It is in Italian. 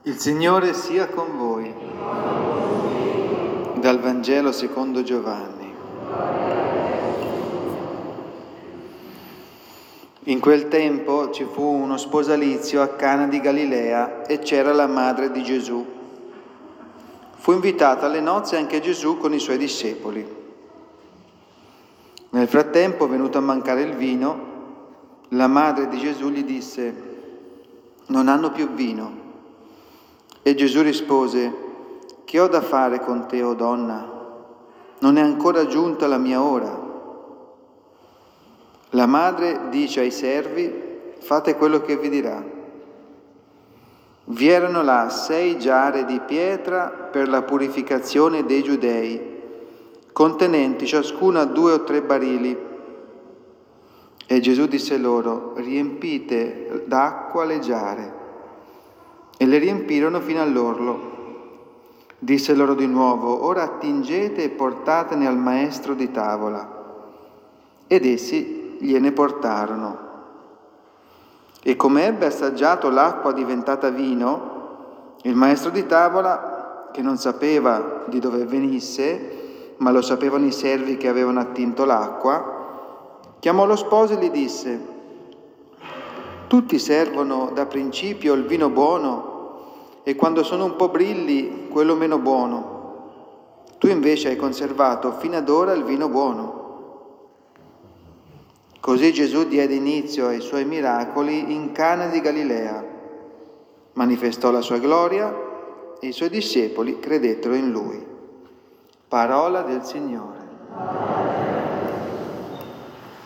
Il Signore sia con voi. Dal Vangelo secondo Giovanni. In quel tempo ci fu uno sposalizio a Cana di Galilea e c'era la madre di Gesù. Fu invitata alle nozze anche Gesù con i suoi discepoli. Nel frattempo, venuto a mancare il vino, la madre di Gesù gli disse: «Non hanno più vino». E Gesù rispose: «Che ho da fare con te, o donna? Non è ancora giunta la mia ora». La madre dice ai servi: «Fate quello che vi dirà». Vi erano là 6 giare di pietra per la purificazione dei giudei, contenenti ciascuna 2 o 3 barili. E Gesù disse loro: «Riempite d'acqua le giare». E le riempirono fino all'orlo. Disse loro di nuovo: «Ora attingete e portatene al maestro di tavola». Ed essi gliene portarono. E come ebbe assaggiato l'acqua diventata vino, il maestro di tavola, che non sapeva di dove venisse, ma lo sapevano i servi che avevano attinto l'acqua, chiamò lo sposo e gli disse: «Tutti servono da principio il vino buono, e quando sono un po' brilli, quello meno buono. Tu invece hai conservato fino ad ora il vino buono». Così Gesù diede inizio ai suoi miracoli in Cana di Galilea, manifestò la sua gloria e i suoi discepoli credettero in lui. Parola del Signore.